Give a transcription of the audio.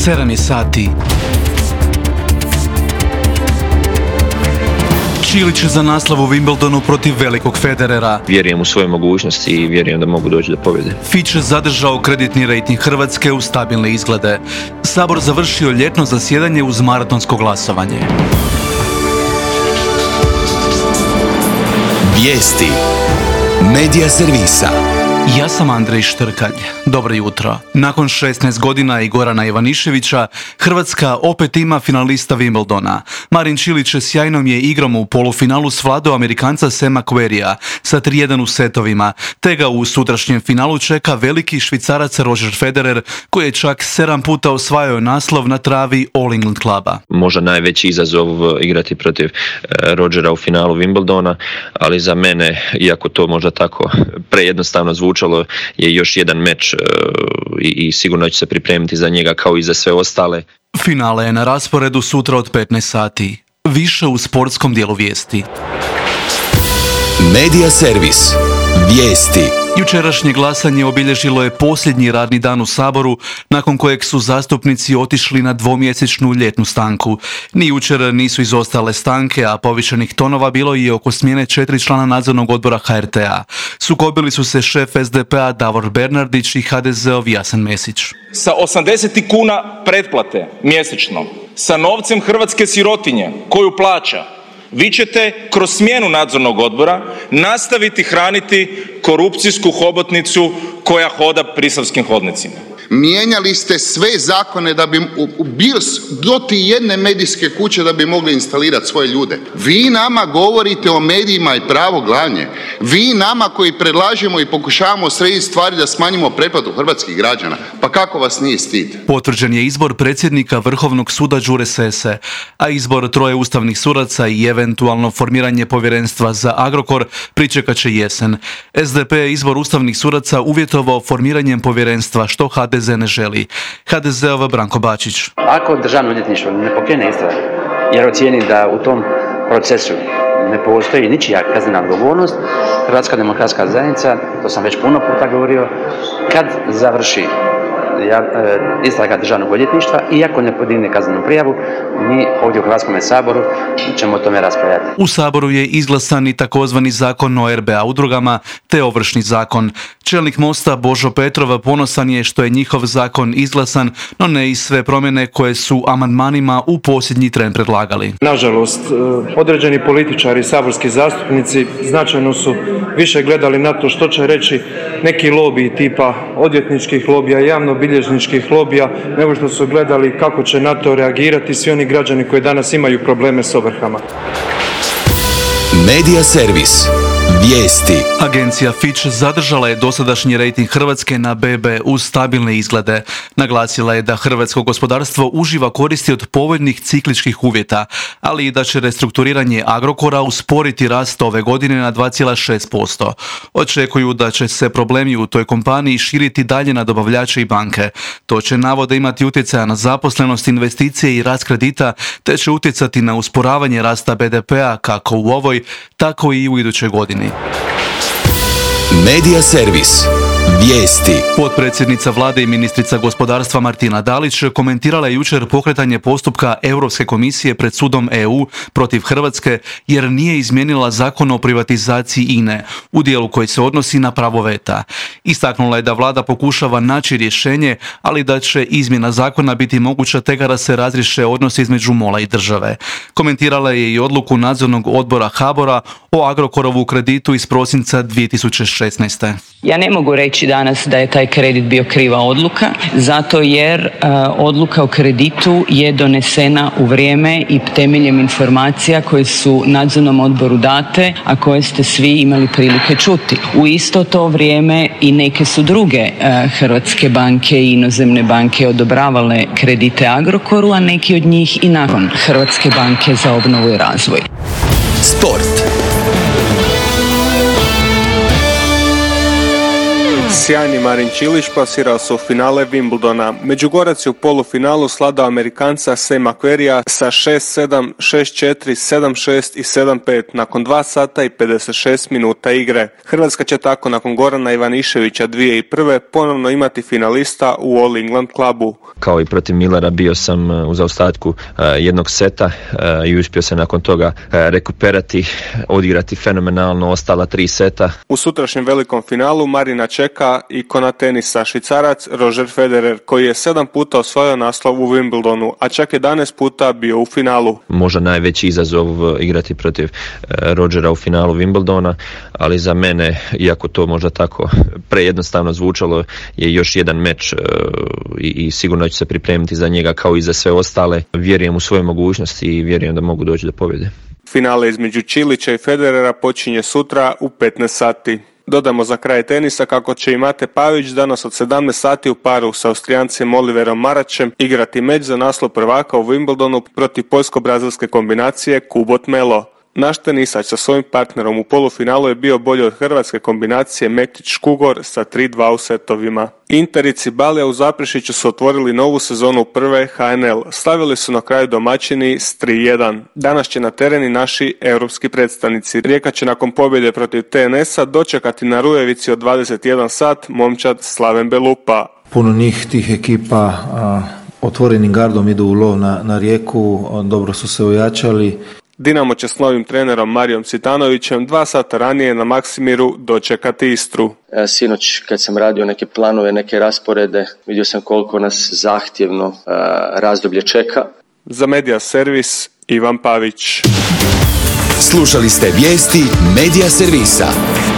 7 je sati. Čilić za naslav u Wimbledonu protiv velikog Federera. Vjerujem u svoje mogućnosti i vjerujem da mogu doći do pobjede. Fitch zadržao kreditni rejting Hrvatske u stabilne izglede. Sabor završio ljetno zasjedanje uz maratonsko glasovanje. Vijesti Medija servisa. Ja sam Andrej Štrkalj. Dobro jutro. Nakon 16 godina i Gorana Ivaniševića, Hrvatska opet ima finalista Wimbledona. Marin Čilić sjajnom je igrom u polufinalu svladao Amerikanca Sama Querreyja sa 3:1 u setovima, te ga u sutrašnjem finalu čeka veliki Švicarac Roger Federer, koji je čak 7 puta osvajao naslov na travi All England kluba. Možda najveći izazov igrati protiv Rogera u finalu Wimbledona, ali za mene, iako to možda tako prejednostavno zvučalo, je još jedan meč i sigurno ću se pripremiti za njega kao i za sve ostale. Finale je na rasporedu sutra od 15 sati. Više u sportskom dijelu vijesti. Medija servis. Vijesti. Jučerašnje glasanje obilježilo je posljednji radni dan u Saboru, nakon kojeg su zastupnici otišli na dvomjesečnu ljetnu stanku. Ni jučer nisu izostale stanke, a povišenih tonova bilo je oko smjene 4 člana nadzornog odbora HRT-a. Sukobili su se šef SDP-a Davor Bernardić i HDZ-ov Jasen Mesić. Sa 80 kuna pretplate mjesečno, sa novcem hrvatske sirotinje koju plaća, vi ćete kroz smjenu nadzornog odbora nastaviti hraniti korupcijsku hobotnicu koja hoda prisavskim hodnicima. Mijenjali ste sve zakone da bi bili do ti jedne medijske kuće da bi mogli instalirati svoje ljude. Vi nama govorite o medijima i pravo glavnje. Vi nama koji predlažemo i pokušavamo srediti stvari da smanjimo pretplatu hrvatskih građana. Pa kako vas nije stid? Potvrđen je izbor predsjednika Vrhovnog suda Đure Sesse, a izbor 3 ustavnih sudaca i eventualno formiranje povjerenstva za Agrokor pričekat će jesen. SDP je izbor ustavnih sudaca uvjetovao formiranjem povjerenstva, što HDZ ne želi. HDZ-ov Branko Bačić. Ako državno odvjetništvo ne pokrene istragu jer ocijeni da u tom procesu ne postoji ničija kaznena odgovornost, Hrvatska demokratska zajednica, to sam već puno puta govorio, kad završi istraga državnog odvjetništva i ako ne podigne kaznenu prijavu, mi ovdje u Hrvatskom saboru ćemo o tome raspravljati. U Saboru je izglasan i takozvani zakon o RBA udrugama te Ovršni zakon. Čelnik Mosta Božo Petrov ponosan je što je njihov zakon izglasan, no ne i sve promjene koje su amandmanima u posljednji tren predlagali. Nažalost, određeni političari i saborski zastupnici značajno su više gledali na to što će reći neki lobiji tipa odvjetničkih lobija, javnobilježničkih lobija, nego što su gledali kako će na to reagirati svi oni građani koji danas imaju probleme s ovrhama. Medija servis. Vijesti. Agencija Fitch zadržala je dosadašnji rejting Hrvatske na BB uz stabilne izglede. Naglasila je da hrvatsko gospodarstvo uživa koristi od povoljnih cikličkih uvjeta, ali i da će restrukturiranje Agrokora usporiti rast ove godine na 2,6%. Očekuju da će se problemi u toj kompaniji širiti dalje na dobavljače i banke. To će navode imati utjecaja na zaposlenost, investicije i rast kredita, te će utjecati na usporavanje rasta BDP-a kako u ovoj, tako i u idućoj godini. Medija servis. Vijesti. Potpredsjednica vlade i ministrica gospodarstva Martina Dalić komentirala je jučer pokretanje postupka Europske komisije pred sudom EU protiv Hrvatske jer nije izmijenila zakon o privatizaciji INE u dijelu koji se odnosi na pravo veta. Istaknula je da vlada pokušava naći rješenje, ali da će izmjena zakona biti moguća tek kada se razriješe odnosi između MOL-a i države. Komentirala je i odluku nadzornog odbora HBOR-a o Agrokorovu kreditu iz prosinca 2016. Ja ne mogu reći danas da je taj kredit bio kriva odluka, zato jer odluka o kreditu je donesena u vrijeme i temeljem informacija koje su nadzornom odboru date, a koje ste svi imali prilike čuti. U isto to vrijeme i neke su druge hrvatske banke i inozemne banke odobravale kredite Agrokoru, a neki od njih i nakon Hrvatske banke za obnovu i razvoj. Sport. Sjajni Marin Čilić plasirao se u finale Wimbledona. Međugorac je u polufinalu sladao Amerikanca Sama Querreyja sa 6-7, 6-4, 7-6 i 7-5 nakon 2 sata i 56 minuta igre. Hrvatska će tako nakon Gorana Ivaniševića 2001. ponovno imati finalista u All England klubu. Kao i protiv Millera bio sam u zaostatku jednog seta i uspio se nakon toga rekuperati, odigrati fenomenalno ostala 3 seta. U sutrašnjem velikom finalu Marina čeka ikona tenisa, Švicarac Roger Federer, koji je 7 puta osvojio naslov u Wimbledonu, a čak 11 puta bio u finalu. Možda najveći izazov igrati protiv Rogera u finalu Wimbledona, ali za mene, iako to možda tako prejednostavno zvučalo, je još jedan meč i sigurno ću se pripremiti za njega kao i za sve ostale. Vjerujem u svoje mogućnosti i vjerujem da mogu doći do pobjede. Finale između Čilića i Federera počinje sutra u 15 sati. Dodamo za kraj tenisa kako će i Mate Pavić danas od 17 sati u paru sa Austrijancem Oliverom Maračem igrati meč za naslov prvaka u Wimbledonu protiv poljsko-brazilske kombinacije Kubot-Melo. Naš tenisač sa svojim partnerom u polufinalu je bio bolji od hrvatske kombinacije Mektić-Škugor sa 3-2 u setovima. Inter i Cibalija u Zaprešiću su otvorili novu sezonu prve HNL. Slavili su na kraju domaćini s 3-1. Danas će na tereni naši europski predstavnici. Rijeka će nakon pobjede protiv TNS-a dočekati na Rujevici od 21 sat momčad Slaven Belupa. Puno njih tih ekipa otvorenim gardom idu u lov na Rijeku, dobro su se ojačali. Dinamo će s novim trenerom Marijom Citanovićem 2 sata ranije na Maksimiru dočekati Istru. Sinoć kad sam radio neke planove, neke rasporede, vidio sam koliko nas zahtjevno razdoblje čeka. Za Media Servis Ivan Pavić. Slušali ste vijesti Media Servisa.